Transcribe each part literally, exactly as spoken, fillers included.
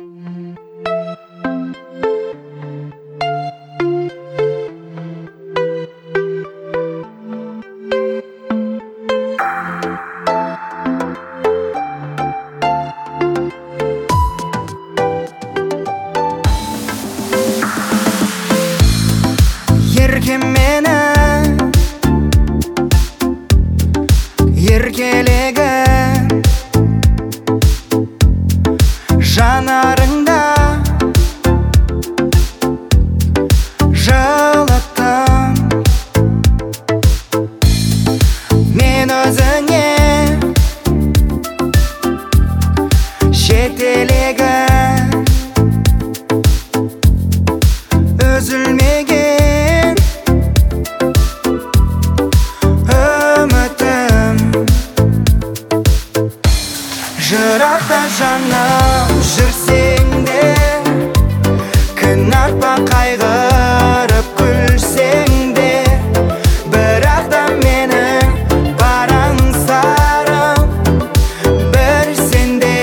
Еркелеген жанарыңда жылыттым мен өзіңе жетелеген үзілмеген жырақта жаным жүрсең де күн артпа қайғырып күлсең де бірақ та менің бар аңсарым бір сенде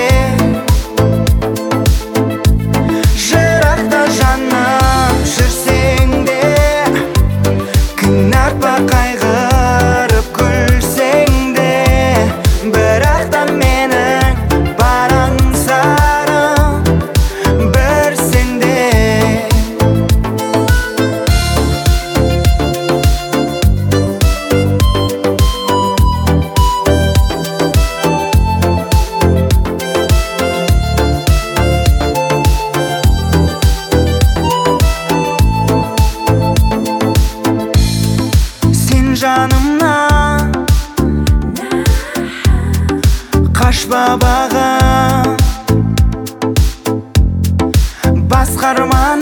жырақта жаным жүрсең де күн артпа қайғырып күлсең де бірақ та менің жанымнан қашпа бағым басқа арман